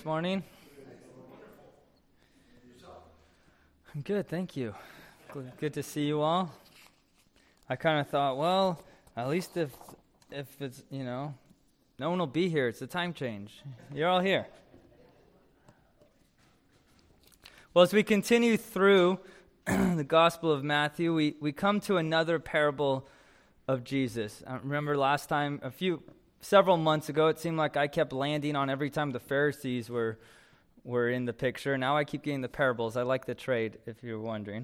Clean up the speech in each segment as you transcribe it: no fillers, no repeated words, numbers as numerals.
morning? I'm good, thank you. Good to see you all. I kind of thought, well, at least if it's, no one will be here. It's a time change. You're all here. Well, as we continue through the Gospel of Matthew, we come to another parable of Jesus. I remember last time, several months ago, it seemed like I kept landing on every time the Pharisees were in the picture. Now I keep getting the parables. I like the trade, if you're wondering.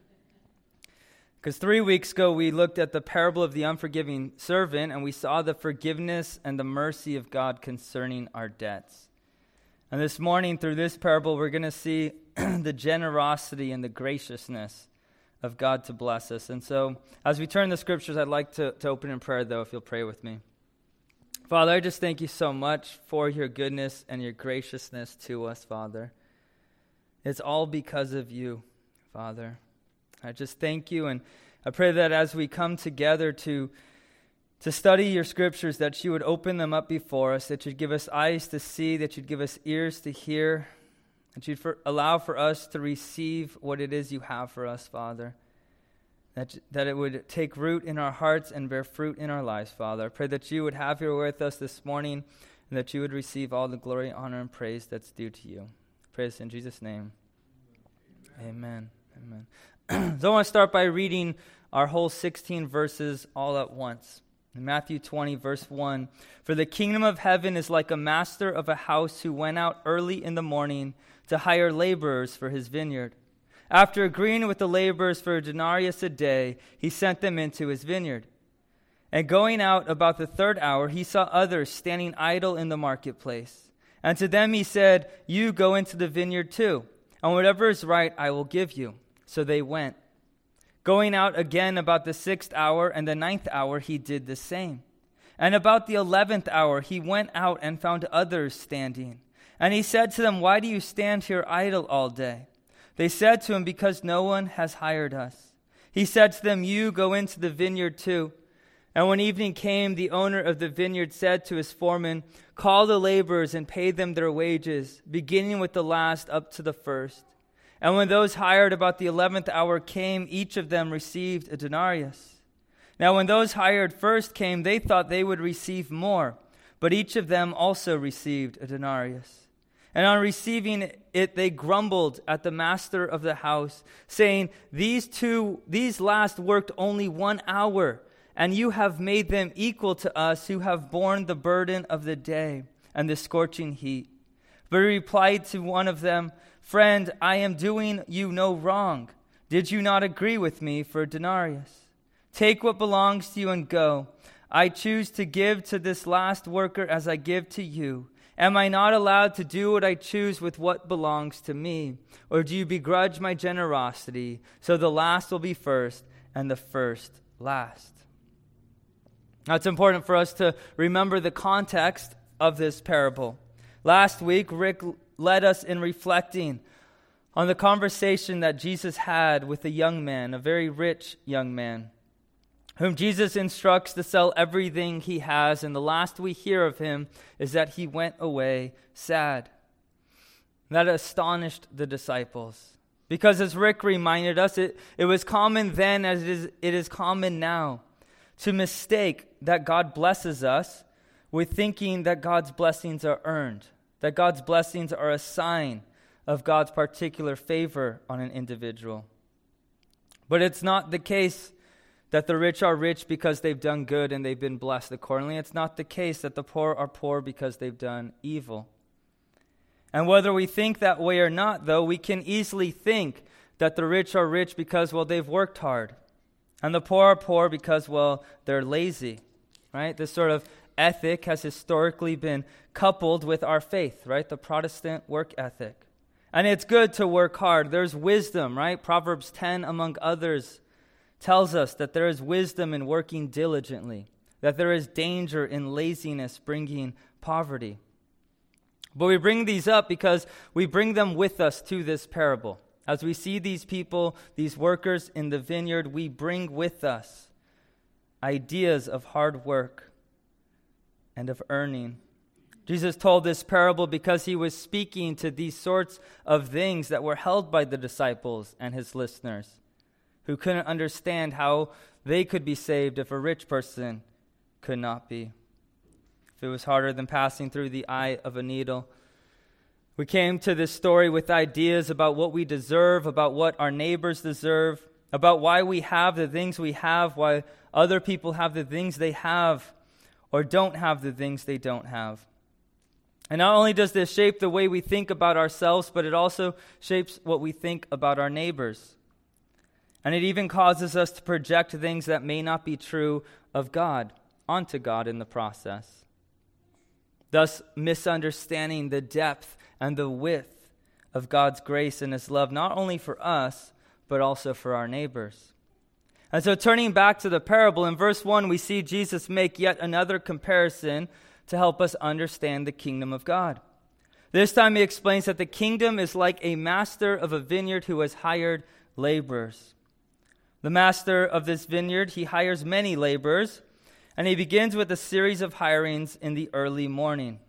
Because 3 weeks ago, we looked at the parable of the unforgiving servant, and we saw the forgiveness and the mercy of God concerning our debts. And this morning, through this parable, we're going to see the generosity and the graciousness of God to bless us. And so, as we turn to the scriptures, I'd like to open in prayer, though, if you'll pray with me. Father, I just thank you so much for your goodness and your graciousness to us, Father. It's all because of you, Father. I just thank you, and I pray that as we come together to study your scriptures, that you would open them up before us, that you'd give us eyes to see, that you'd give us ears to hear, that you'd allow for us to receive what it is you have for us, Father. That it would take root in our hearts and bear fruit in our lives, Father. I pray that you would have your way with us this morning, and that you would receive all the glory, honor, and praise that's due to you. I pray this in Jesus' name. Amen. Amen. So I want to start by reading our whole 16 verses all at once. In Matthew 20, verse 1, "For the kingdom of heaven is like a master of a house who went out early in the morning to hire laborers for his vineyard. After agreeing with the laborers for a denarius a day, he sent them into his vineyard. And going out about the third hour, he saw others standing idle in the marketplace. And to them he said, 'You go into the vineyard too, and whatever is right I will give you.' So they went. Going out again about the 6th hour and the 9th hour, he did the same. And about the 11th hour, he went out and found others standing. And he said to them, 'Why do you stand here idle all day?' They said to him, 'Because no one has hired us.' He said to them, 'You go into the vineyard too.' And when evening came, the owner of the vineyard said to his foreman, 'Call the laborers and pay them their wages, beginning with the last up to the first.' And when those hired about the 11th hour came, each of them received a denarius. Now when those hired first came, they thought they would receive more, but each of them also received a denarius. And on receiving it, they grumbled at the master of the house, saying, 'These last worked only 1 hour, and you have made them equal to us who have borne the burden of the day and the scorching heat.' But he replied to one of them, 'Friend, I am doing you no wrong. Did you not agree with me for a denarius? Take what belongs to you and go. I choose to give to this last worker as I give to you. Am I not allowed to do what I choose with what belongs to me? Or do you begrudge my generosity, so the last will be first and the first last?'" Now it's important for us to remember the context of this parable. Last week, Rick led us in reflecting on the conversation that Jesus had with a young man, a very rich young man, whom Jesus instructs to sell everything he has, and the last we hear of him is that he went away sad. That astonished the disciples, because as Rick reminded us, it was common then as it is common now to mistake that God blesses us with thinking that God's blessings are earned, that God's blessings are a sign of God's particular favor on an individual. But it's not the case that the rich are rich because they've done good and they've been blessed accordingly. It's not the case that the poor are poor because they've done evil. And whether we think that way or not, though, we can easily think that the rich are rich because, well, they've worked hard. And the poor are poor because, well, they're lazy, right? This sort of ethic has historically been coupled with our faith, right? The Protestant work ethic. And it's good to work hard. There's wisdom, right? Proverbs 10, among others, tells us that there is wisdom in working diligently, that there is danger in laziness bringing poverty. But we bring these up because we bring them with us to this parable. As we see these people, these workers in the vineyard, we bring with us ideas of hard work and of earning, Jesus told this parable because he was speaking to these sorts of things that were held by the disciples and his listeners, who couldn't understand how they could be saved if a rich person could not be. If it was harder than passing through the eye of a needle. We came to this story with ideas about what we deserve, about what our neighbors deserve, about why we have the things we have, why other people have the things they have, or don't have the things they don't have. And not only does this shape the way we think about ourselves, but it also shapes what we think about our neighbors. And it even causes us to project things that may not be true of God onto God in the process, thus misunderstanding the depth and the width of God's grace and his love, not only for us, but also for our neighbors. And so turning back to the parable, in verse 1, we see Jesus make yet another comparison to help us understand the kingdom of God. This time he explains that the kingdom is like a master of a vineyard who has hired laborers. The master of this vineyard, he hires many laborers, and he begins with a series of hirings in the early morning.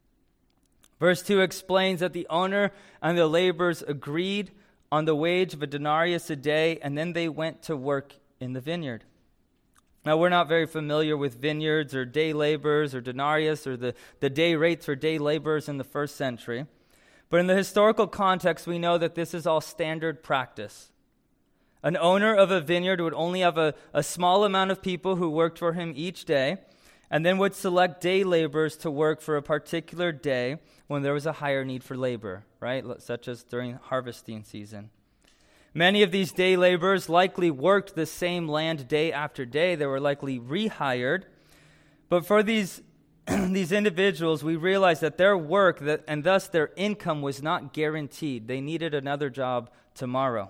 Verse 2 explains that the owner and the laborers agreed on the wage of a denarius a day, and then they went to work in the vineyard. Now, we're not very familiar with vineyards or day laborers or denarius or the day rates for day laborers in the first century. But in the historical context, we know that this is all standard practice. An owner of a vineyard would only have a small amount of people who worked for him each day, and then would select day laborers to work for a particular day when there was a higher need for labor, right? Such as during harvesting season. Many of these day laborers likely worked the same land day after day. They were likely rehired. But for these individuals, we realize that their work and thus their income was not guaranteed. They needed another job tomorrow.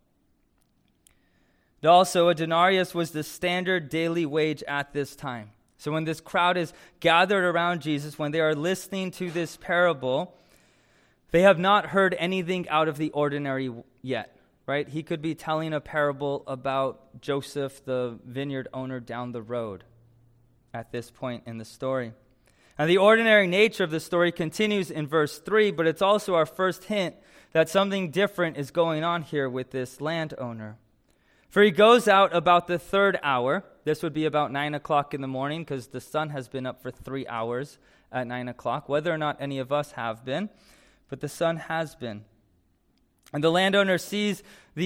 Also, a denarius was the standard daily wage at this time. So when this crowd is gathered around Jesus, when they are listening to this parable, they have not heard anything out of the ordinary yet. Right? He could be telling a parable about Joseph, the vineyard owner down the road at this point in the story. And the ordinary nature of the story continues in verse 3, but it's also our first hint that something different is going on here with this landowner. For he goes out about the third hour. This would be about 9 o'clock in the morning because the sun has been up for 3 hours at 9 o'clock, whether or not any of us have been, but the sun has been. And the landowner sees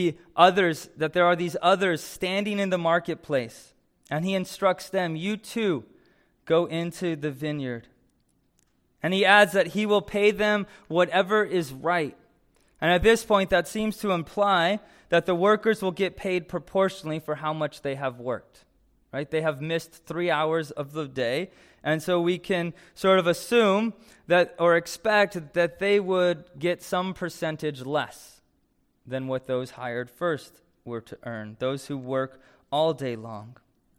that there are these others standing in the marketplace. And he instructs them, you too, go into the vineyard. And he adds that he will pay them whatever is right. And at this point, that seems to imply that the workers will get paid proportionally for how much they have worked. Right? They have missed 3 hours of the day. And so we can sort of assume that or expect that they would get some percentage less than what those hired first were to earn, those who work all day long.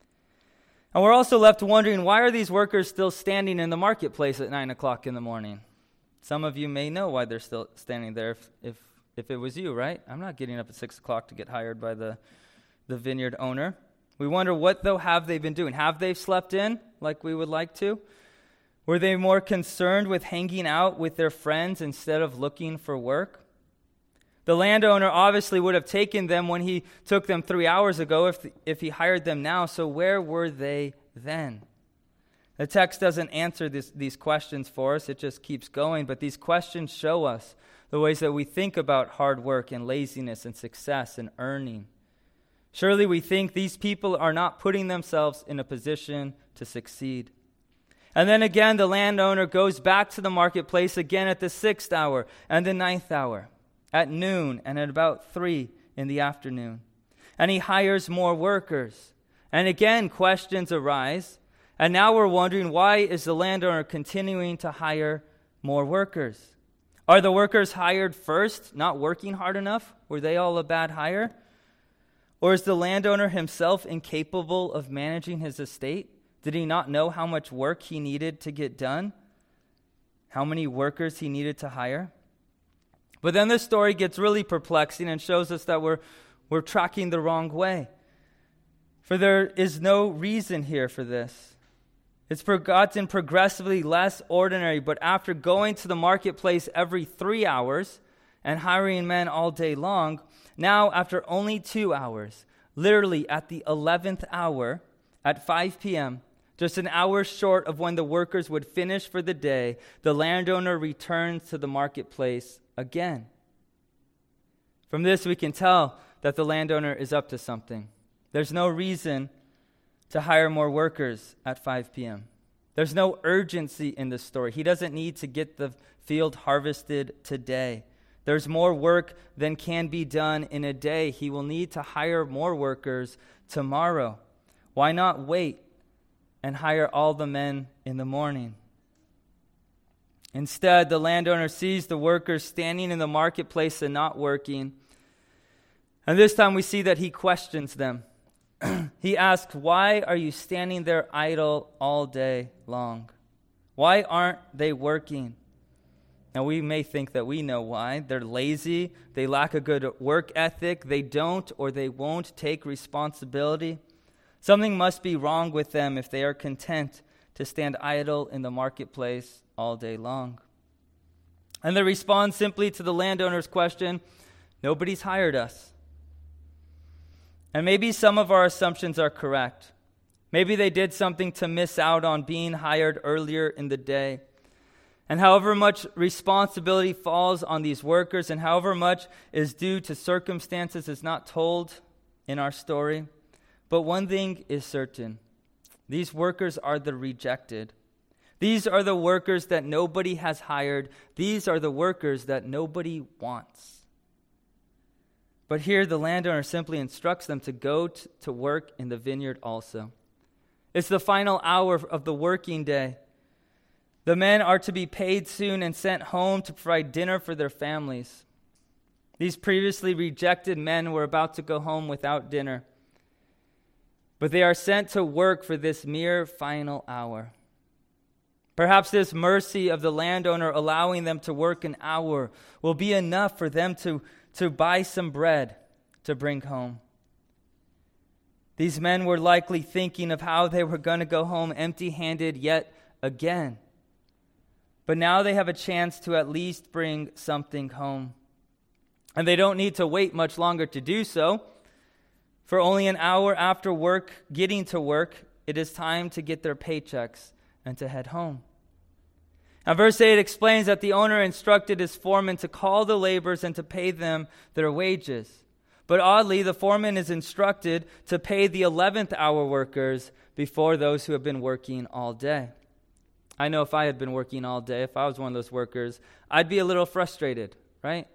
And we're also left wondering, why are these workers still standing in the marketplace at 9 o'clock in the morning? Some of you may know why they're still standing there if it was you, right? I'm not getting up at 6 o'clock to get hired by the vineyard owner. We wonder, what though have they been doing? Have they slept in like we would like to? Were they more concerned with hanging out with their friends instead of looking for work? The landowner obviously would have taken them when he took them 3 hours ago if he hired them now. So where were they then? The text doesn't answer these questions for us. It just keeps going. But these questions show us the ways that we think about hard work and laziness and success and earning. Surely we think these people are not putting themselves in a position to succeed. And then again, the landowner goes back to the marketplace again at the 6th hour and the 9th hour. At noon and at about 3 in the afternoon. And he hires more workers. And again, questions arise. And now we're wondering, why is the landowner continuing to hire more workers? Are the workers hired first not working hard enough? Were they all a bad hire? Or is the landowner himself incapable of managing his estate? Did he not know how much work he needed to get done? How many workers he needed to hire? But then this story gets really perplexing and shows us that we're tracking the wrong way. For there is no reason here for this. It's gotten progressively less ordinary, but after going to the marketplace every 3 hours and hiring men all day long, now after only 2 hours, literally at the 11th hour at 5 p.m., just an hour short of when the workers would finish for the day, the landowner returns to the marketplace again. From this, we can tell that the landowner is up to something. There's no reason to hire more workers at 5 p.m. There's no urgency in this story. He doesn't need to get the field harvested today. There's more work than can be done in a day. He will need to hire more workers tomorrow. Why not wait and hire all the men in the morning? Instead, the landowner sees the workers standing in the marketplace and not working. And this time we see that he questions them. He asks, "Why are you standing there idle all day long? Why aren't they working?" Now, we may think that we know why. They're lazy. They lack a good work ethic. They don't or they won't take responsibility. Something must be wrong with them if they are content to stand idle in the marketplace all day long. And they respond simply to the landowner's question, "Nobody's hired us." And maybe some of our assumptions are correct. Maybe they did something to miss out on being hired earlier in the day. And however much responsibility falls on these workers and however much is due to circumstances is not told in our story. But one thing is certain. These workers are the rejected. These are the workers that nobody has hired. These are the workers that nobody wants. But here the landowner simply instructs them to go to work in the vineyard also. It's the final hour of the working day. The men are to be paid soon and sent home to provide dinner for their families. These previously rejected men were about to go home without dinner. But they are sent to work for this mere final hour. Perhaps this mercy of the landowner allowing them to work an hour will be enough for them to buy some bread to bring home. These men were likely thinking of how they were going to go home empty-handed yet again. But now they have a chance to at least bring something home. And they don't need to wait much longer to do so. For only an hour after work, getting to work, it is time to get their paychecks and to head home. Now, verse 8 explains that the owner instructed his foreman to call the laborers and to pay them their wages. But oddly, the foreman is instructed to pay the 11th hour workers before those who have been working all day. I know if I had been working all day, if I was one of those workers, I'd be a little frustrated, right?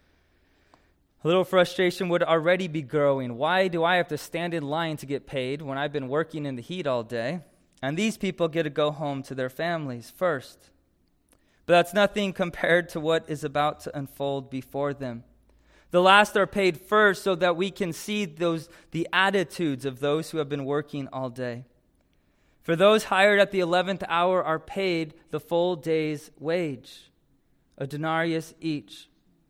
A little frustration would already be growing. Why do I have to stand in line to get paid when I've been working in the heat all day? And these people get to go home to their families first. But that's nothing compared to what is about to unfold before them. The last are paid first so that we can see the attitudes of those who have been working all day. For those hired at the 11th hour are paid the full day's wage, a denarius each.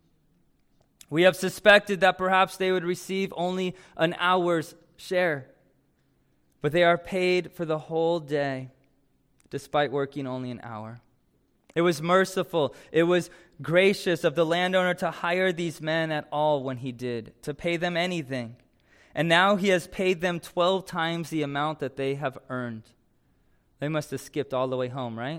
We have suspected that perhaps they would receive only an hour's share, but they are paid for the whole day, despite working only an hour. It was merciful, it was gracious of the landowner to hire these men at all when he did, to pay them anything. And now he has paid them 12 times the amount that they have earned. They must have skipped all the way home, right?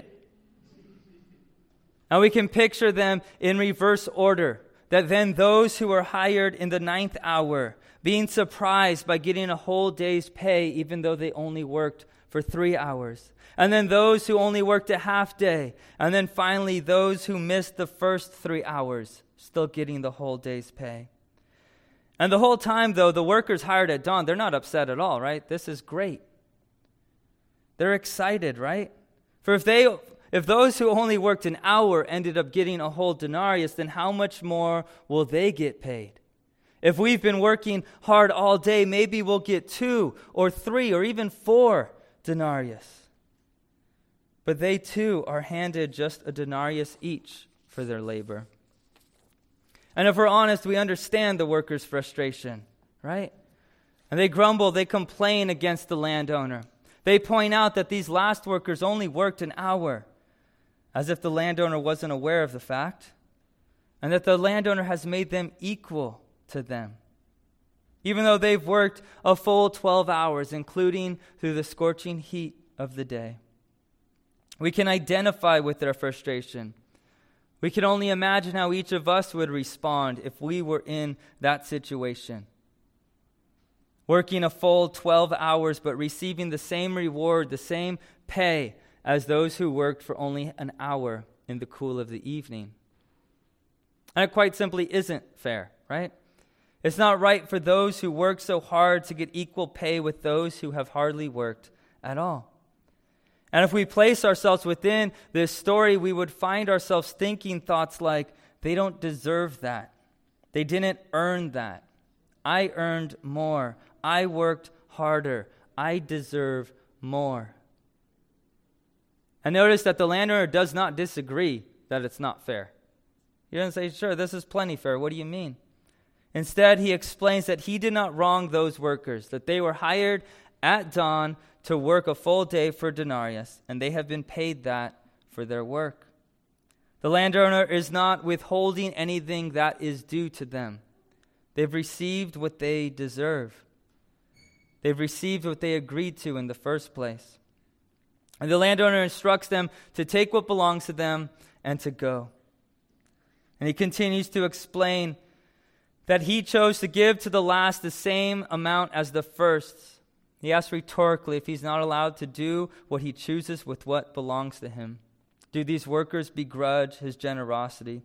Now we can picture them in reverse order, that then those who were hired in the 9th hour, being surprised by getting a whole day's pay even though they only worked for 3 hours. And then those who only worked a half day. And then finally those who missed the first 3 hours, still getting the whole day's pay. And the whole time, though, the workers hired at dawn, they're not upset at all, right? This is great. They're excited, right? For if those who only worked an hour ended up getting a whole denarius, then how much more will they get paid? If we've been working hard all day, maybe we'll get 2 or 3 or even 4 denarius. But they too are handed just a denarius each for their labor. And if we're honest, we understand the workers' frustration, right? And they grumble, they complain against the landowner. They point out that these last workers only worked an hour, as if the landowner wasn't aware of the fact, and that the landowner has made them equal to them, even though they've worked a full 12 hours, including through the scorching heat of the day. We can identify with their frustration. We can only imagine how each of us would respond if we were in that situation. Working a full 12 hours, but receiving the same reward, the same pay as those who worked for only an hour in the cool of the evening. And it quite simply isn't fair, right? It's not right for those who work so hard to get equal pay with those who have hardly worked at all. And if we place ourselves within this story, we would find ourselves thinking thoughts like, they don't deserve that. They didn't earn that. I earned more. I worked harder. I deserve more. And notice that the landowner does not disagree that it's not fair. He doesn't say, sure, this is plenty fair. What do you mean? Instead, he explains that he did not wrong those workers, that they were hired at dawn to work a full day for denarius, and they have been paid that for their work. The landowner is not withholding anything that is due to them. They've received what they deserve. They've received what they agreed to in the first place. And the landowner instructs them to take what belongs to them and to go. And he continues to explain that he chose to give to the last the same amount as the first. He asks rhetorically if he's not allowed to do what he chooses with what belongs to him. Do these workers begrudge his generosity?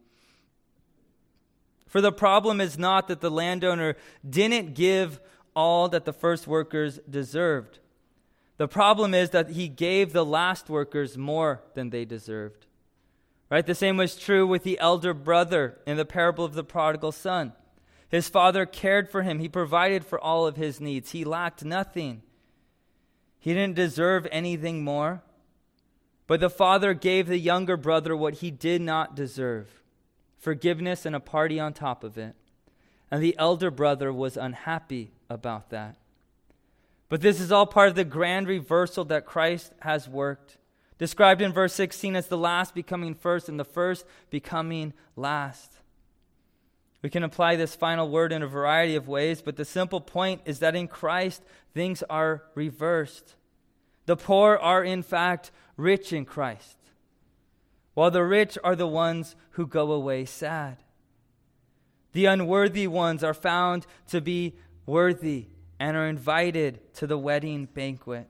For the problem is not that the landowner didn't give all that the first workers deserved. The problem is that he gave the last workers more than they deserved. Right? The same was true with the elder brother in the parable of the prodigal son. His father cared for him. He provided for all of his needs. He lacked nothing. He didn't deserve anything more. But the father gave the younger brother what he did not deserve, forgiveness and a party on top of it. And the elder brother was unhappy about that. But this is all part of the grand reversal that Christ has worked, described in verse 16 as the last becoming first and the first becoming last. We can apply this final word in a variety of ways, but the simple point is that in Christ, things are reversed. The poor are in fact rich in Christ, while the rich are the ones who go away sad. The unworthy ones are found to be worthy and are invited to the wedding banquet.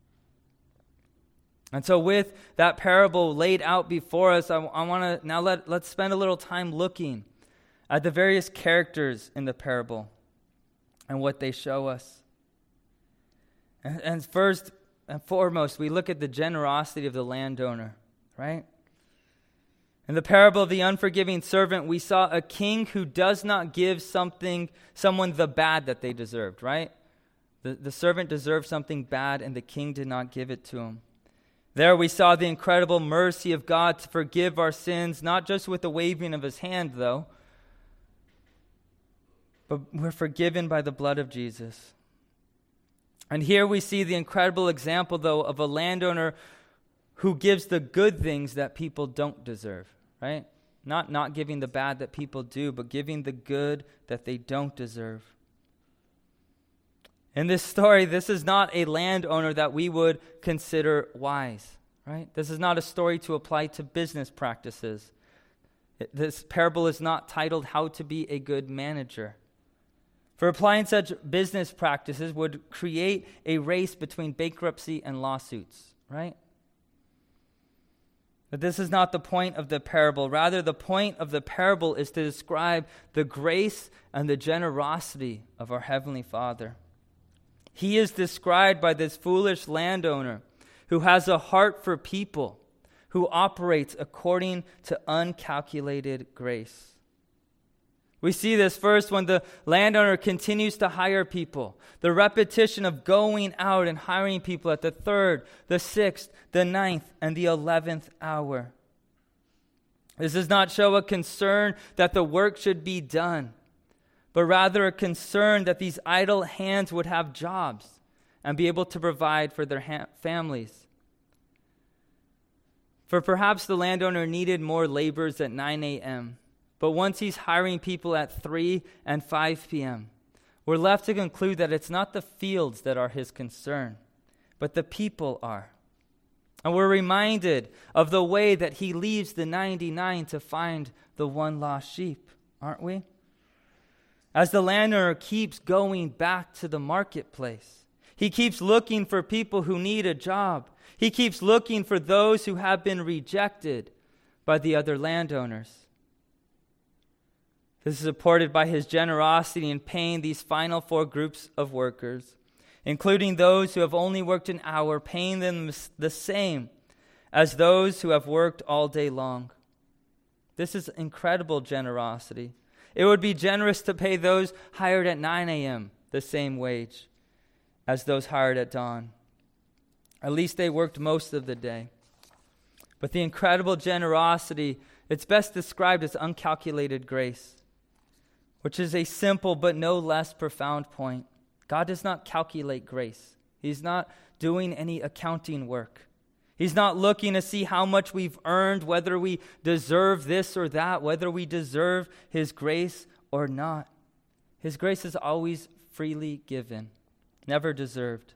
And so with that parable laid out before us, I want to now let's spend a little time looking at the various characters in the parable and what they show us. And first and foremost, we look at the generosity of the landowner, right? In the parable of the unforgiving servant, we saw a king who does not give someone the bad that they deserved, right? The servant deserved something bad, and the king did not give it to him. There we saw the incredible mercy of God to forgive our sins, not just with the waving of his hand, though, but we're forgiven by the blood of Jesus. And here we see the incredible example, though, of a landowner who gives the good things that people don't deserve, right? Not giving the bad that people do, but giving the good that they don't deserve. In this story, this is not a landowner that we would consider wise, right? This is not a story to apply to business practices. This parable is not titled How to Be a Good Manager. For applying such business practices would create a race between bankruptcy and lawsuits, right? But this is not the point of the parable. Rather, the point of the parable is to describe the grace and the generosity of our Heavenly Father. He is described by this foolish landowner who has a heart for people, who operates according to uncalculated grace. We see this first when the landowner continues to hire people. The repetition of going out and hiring people at the 3rd, the 6th, the 9th, and the 11th hour. This does not show a concern that the work should be done, but rather a concern that these idle hands would have jobs and be able to provide for their families. For perhaps the landowner needed more laborers at 9 a.m., but once he's hiring people at 3 and 5 p.m., we're left to conclude that it's not the fields that are his concern, but the people are. And we're reminded of the way that he leaves the 99 to find the one lost sheep, aren't we? As the landowner keeps going back to the marketplace, he keeps looking for people who need a job. He keeps looking for those who have been rejected by the other landowners. This is supported by his generosity in paying these final 4 groups of workers, including those who have only worked an hour, paying them the same as those who have worked all day long. This is incredible generosity. It would be generous to pay those hired at 9 a.m. the same wage as those hired at dawn. At least they worked most of the day. But the incredible generosity, it's best described as uncalculated grace, which is a simple but no less profound point. God does not calculate grace. He's not doing any accounting work. He's not looking to see how much we've earned, whether we deserve this or that, whether we deserve his grace or not. His grace is always freely given, never deserved.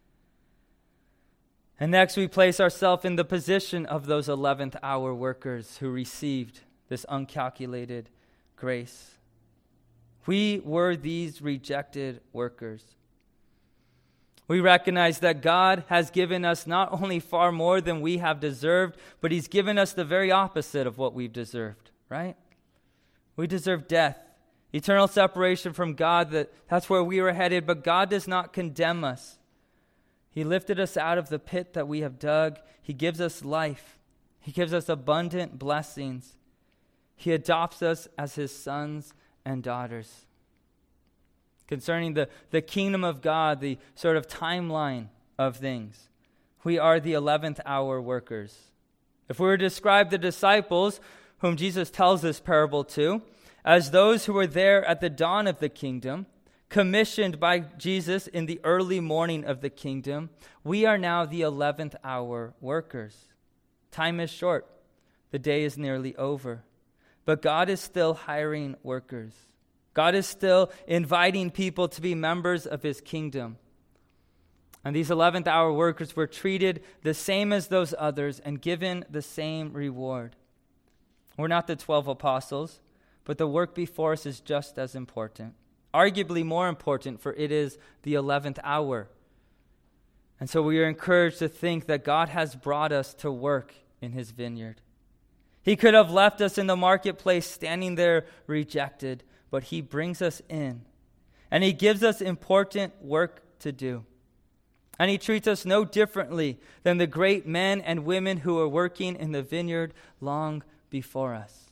And next, we place ourselves in the position of those 11th hour workers who received this uncalculated grace. We were these rejected workers. We recognize that God has given us not only far more than we have deserved, but he's given us the very opposite of what we've deserved, right? We deserve death, eternal separation from God. That's where we were headed, but God does not condemn us. He lifted us out of the pit that we have dug. He gives us life. He gives us abundant blessings. He adopts us as his sons and daughters. Concerning the kingdom of God, the sort of timeline of things, we are the 11th hour workers. If we were to describe the disciples, whom Jesus tells this parable to, as those who were there at the dawn of the kingdom, commissioned by Jesus in the early morning of the kingdom, we are now the 11th hour workers. Time is short. The day is nearly over. But God is still hiring workers. God is still inviting people to be members of his kingdom. And these 11th hour workers were treated the same as those others and given the same reward. We're not the 12 apostles, but the work before us is just as important. Arguably more important, for it is the 11th hour. And so we are encouraged to think that God has brought us to work in his vineyard. He could have left us in the marketplace standing there rejected, but he brings us in. And he gives us important work to do. And he treats us no differently than the great men and women who are working in the vineyard long before us.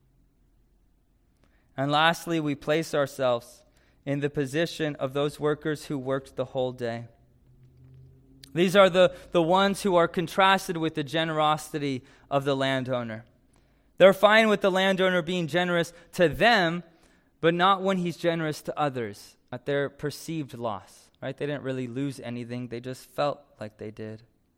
And lastly, we place ourselves in the position of those workers who worked the whole day. These are the ones who are contrasted with the generosity of the landowner. They're fine with the landowner being generous to them, but not when he's generous to others at their perceived loss, right? They didn't really lose anything. They just felt like they did.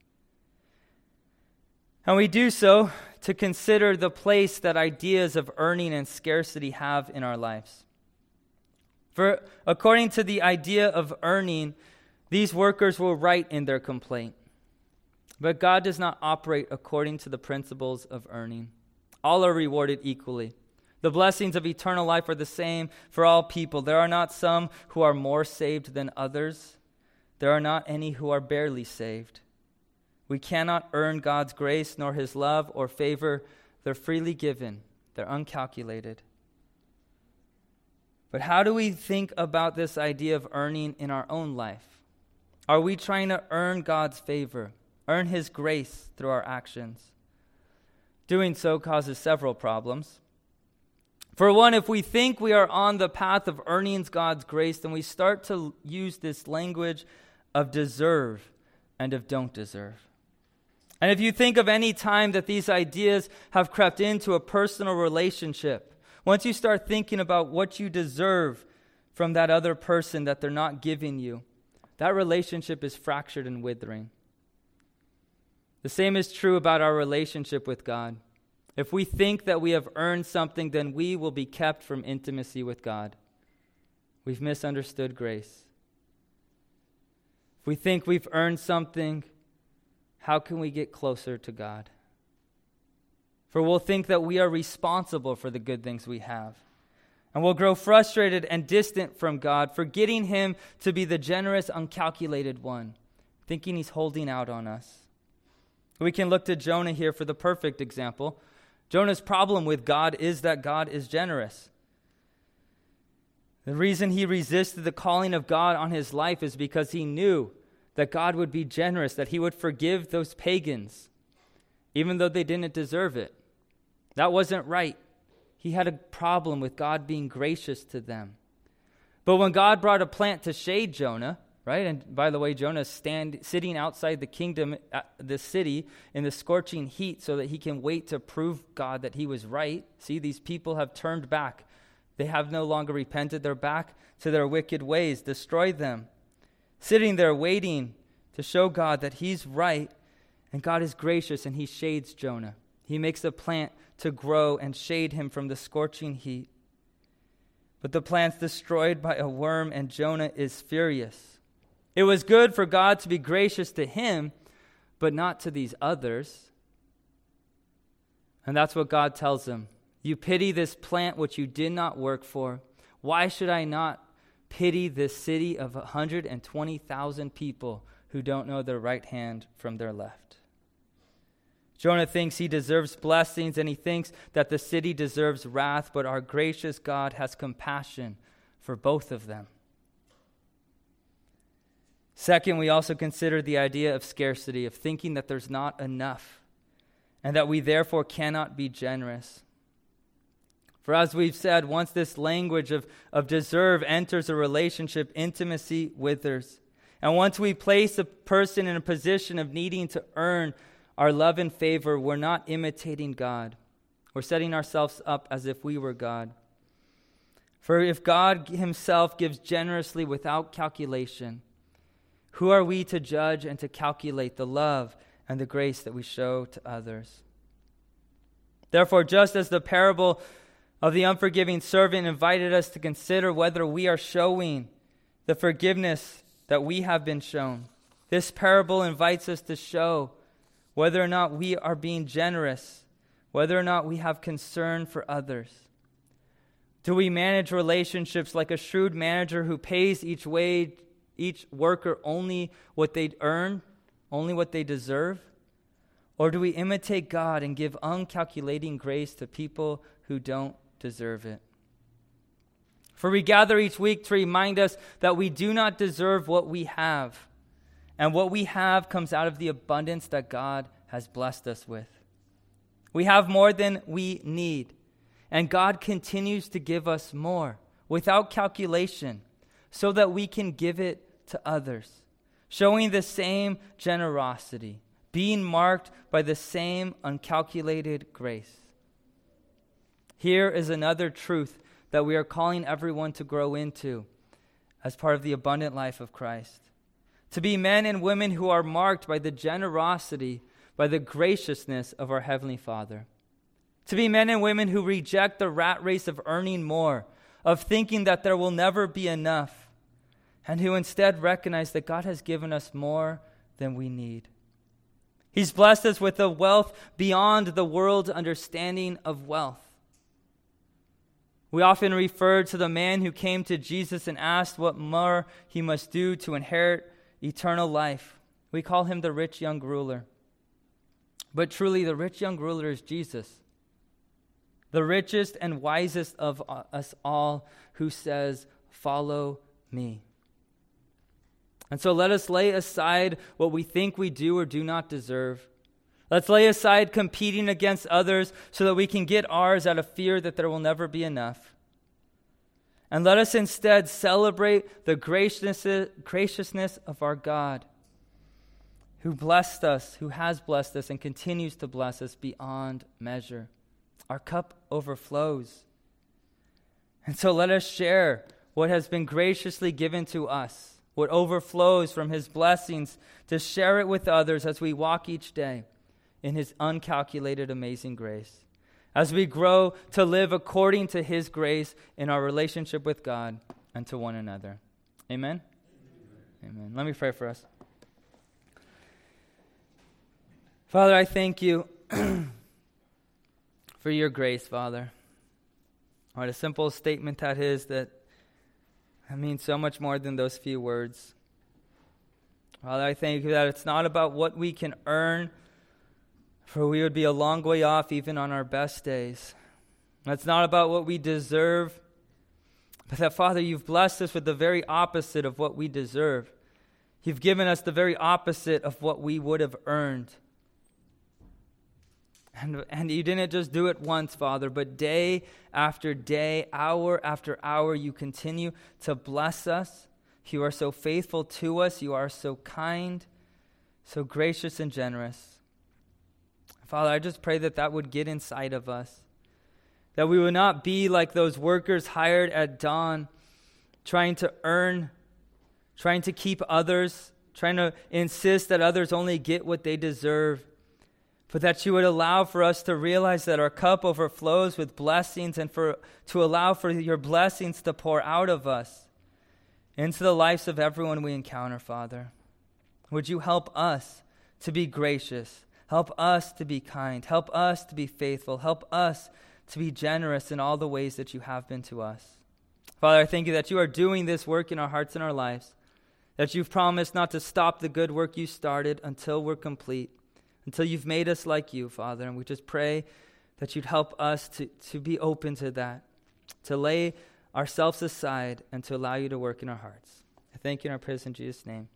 And we do so to consider the place that ideas of earning and scarcity have in our lives. For according to the idea of earning, these workers were right in their complaint. But God does not operate according to the principles of earning. All are rewarded equally. The blessings of eternal life are the same for all people. There are not some who are more saved than others. There are not any who are barely saved. We cannot earn God's grace, nor his love or favor. They're freely given. They're uncalculated. But how do we think about this idea of earning in our own life? Are we trying to earn God's favor, earn his grace through our actions? Doing so causes several problems. For one, if we think we are on the path of earning God's grace, then we start to use this language of deserve and of don't deserve. And if you think of any time that these ideas have crept into a personal relationship, once you start thinking about what you deserve from that other person that they're not giving you, that relationship is fractured and withering. The same is true about our relationship with God. If we think that we have earned something, then we will be kept from intimacy with God. We've misunderstood grace. If we think we've earned something, how can we get closer to God? For we'll think that we are responsible for the good things we have. And we'll grow frustrated and distant from God, forgetting Him to be the generous, uncalculated one, thinking He's holding out on us. We can look to Jonah here for the perfect example. Jonah's problem with God is that God is generous. The reason he resisted the calling of God on his life is because he knew that God would be generous, that He would forgive those pagans, even though they didn't deserve it. That wasn't right. He had a problem with God being gracious to them. But when God brought a plant to shade Jonah, right? And by the way, Jonah's sitting outside the kingdom, the city, in the scorching heat so that he can wait to prove God that he was right. See, these people have turned back. They have no longer repented. They're back to their wicked ways. Destroy them. Sitting there waiting to show God that He's right, and God is gracious, and He shades Jonah. He makes a plant to grow and shade him from the scorching heat. But the plant's destroyed by a worm, and Jonah is furious. It was good for God to be gracious to him, but not to these others. And that's what God tells him. You pity this plant which you did not work for. Why should I not pity this city of 120,000 people who don't know their right hand from their left? Jonah thinks he deserves blessings, and he thinks that the city deserves wrath, but our gracious God has compassion for both of them. Second, we also consider the idea of scarcity, of thinking that there's not enough, and that we therefore cannot be generous. For as we've said, once this language of deserve enters a relationship, intimacy withers. And once we place a person in a position of needing to earn our love and favor, we're not imitating God. We're setting ourselves up as if we were God. For if God Himself gives generously without calculation, who are we to judge and to calculate the love and the grace that we show to others? Therefore, just as the parable of the unforgiving servant invited us to consider whether we are showing the forgiveness that we have been shown, this parable invites us to show whether or not we are being generous, whether or not we have concern for others. Do we manage relationships like a shrewd manager who pays each worker only what they earn, only what they deserve? Or do we imitate God and give uncalculating grace to people who don't deserve it? For we gather each week to remind us that we do not deserve what we have. And what we have comes out of the abundance that God has blessed us with. We have more than we need. And God continues to give us more without calculation so that we can give it to others, showing the same generosity, being marked by the same uncalculated grace. Here is another truth that we are calling everyone to grow into as part of the abundant life of Christ. To be men and women who are marked by the generosity, by the graciousness of our Heavenly Father. To be men and women who reject the rat race of earning more, of thinking that there will never be enough, and who instead recognize that God has given us more than we need. He's blessed us with a wealth beyond the world's understanding of wealth. We often refer to the man who came to Jesus and asked what more he must do to inherit eternal life. We call him the rich young ruler. But truly, the rich young ruler is Jesus, the richest and wisest of us all, who says, "Follow me." And so let us lay aside what we think we do or do not deserve. Let's lay aside competing against others so that we can get ours out of fear that there will never be enough. And let us instead celebrate the graciousness of our God, who blessed us, who has blessed us and continues to bless us beyond measure. Our cup overflows. And so let us share what has been graciously given to us. what overflows from his blessings, to share it with others as we walk each day in his uncalculated, amazing grace. As we grow to live according to his grace in our relationship with God and to one another. Amen? Amen. Let me pray for us. Father, I thank you for your grace, Father. What a simple statement that is, that means so much more than those few words. Father, I thank you that it's not about what we can earn, for we would be a long way off even on our best days. It's not about what we deserve, but that, Father, you've blessed us with the very opposite of what we deserve. You've given us the very opposite of what we would have earned. And you didn't just do it once, Father, but day after day, hour after hour, you continue to bless us. You are so faithful to us. You are so kind, so gracious and generous. Father, I just pray that that would get inside of us, that we would not be like those workers hired at dawn, trying to earn, trying to keep others, trying to insist that others only get what they deserve, but that you would allow for us to realize that our cup overflows with blessings, and to allow for your blessings to pour out of us into the lives of everyone we encounter, Father. Would you help us to be gracious? Help us to be kind. Help us to be faithful. Help us to be generous in all the ways that you have been to us. Father, I thank you that you are doing this work in our hearts and our lives, that you've promised not to stop the good work you started until we're complete, until you've made us like you, Father. And we just pray that you'd help us to be open to that, to lay ourselves aside and to allow you to work in our hearts. I thank you and I praise in Jesus' name.